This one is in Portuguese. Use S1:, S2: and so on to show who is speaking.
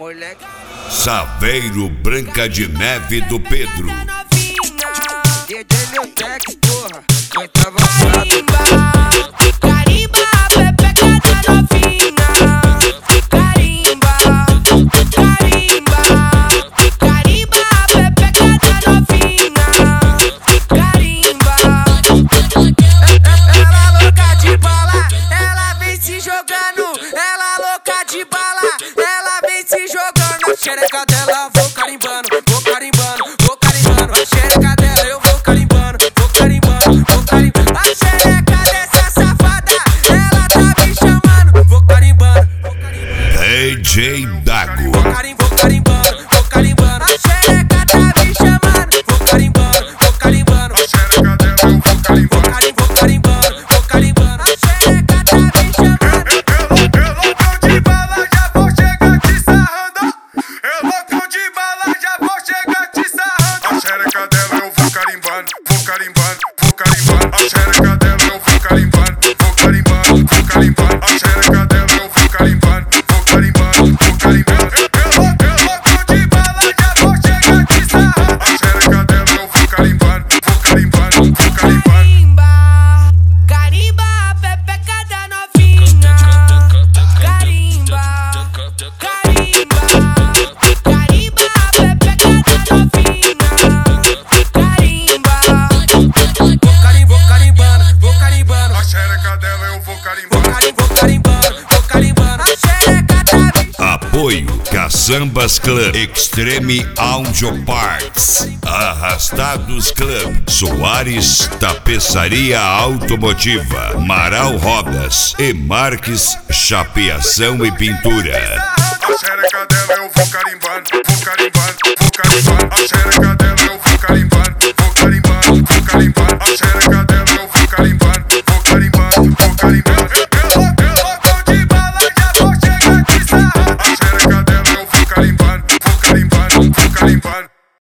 S1: moleque.
S2: Saveiro Branca de Neve do Pedro.
S1: DJ Newtek, porra, nós tá avançado.
S3: Carimba, pepeca da novinha. Carimba, carimba, carimba, pepeca da novinha. Carimba. Ela louca de bala, ela vem se jogando. Ela louca de bala, ela vem se jogando. A xereca dela, vou carimbando, vou carimbando, vou carimbando. A xereca dela, eu vou carimbando, vou carimbando, vou carimbando. A xereca dessa safada, ela tá me chamando. Vou carimbando, vou carimbando.
S2: DJ Dago.
S3: Vou carimbando, vou carimbando. A xereca tá me chamando. Vou carimbando, vou carimbando. A xereca dela, eu vou carimbando, vou carimbando, vou carimbando. A xereca tá me chamando.
S4: Eu loucão de bala, já vou chegar te sarrando. Eu loucão de bala, já vou chegar te sarrando. A xereca dela eu vou carimbando, vou carimbando, vou carimbando. A xereca dela eu vou carimbando, vou carimbando, vou carimbando. A xereca dela eu vou carimbando, vou carimbando, vou carimbando. Eu loucão de bala, já vou chegar te sarrando. A xereca dela eu vou carimbando, vou carimbando, vou carimbando.
S3: Carimba, carimba, pepeca da novinha. Carimba, carimba, carimba, pepeca da novinha. Carimba. Vou carimbando, vou carimbando.
S4: A xereca dela eu vou carimbando.
S3: Vou carimbando, vou carimbando. A xereca tá me
S2: Apoio Caçambas Club, Extreme Audio Parts, Arrastados Club, Soares Tapeçaria Automotiva, Marau Rodas e Marques Chapeação e Pintura.
S4: A xereca dela eu vou carimbando, vou carimbando, vou carimbando. A xereca dela